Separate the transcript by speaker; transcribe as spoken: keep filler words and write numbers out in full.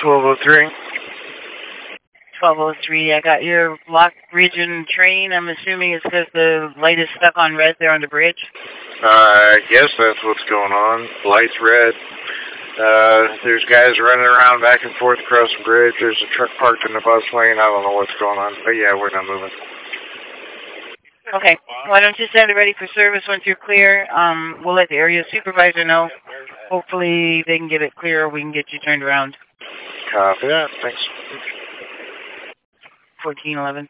Speaker 1: twelve oh three.
Speaker 2: twelve oh three, I got your block region train. I'm assuming it's because the light is stuck on red there on the bridge?
Speaker 1: Uh, I guess that's what's going on. Light's red. Uh, there's guys running around back and forth across the bridge. There's a truck parked in the bus lane. I don't know what's going on. But yeah, we're not moving.
Speaker 2: Okay. Why don't you send it ready for service once you're clear? Um, we'll let the area supervisor know. Hopefully they can get it clear or we can get you turned around.
Speaker 1: Copy that. Thanks.
Speaker 2: fourteen eleven.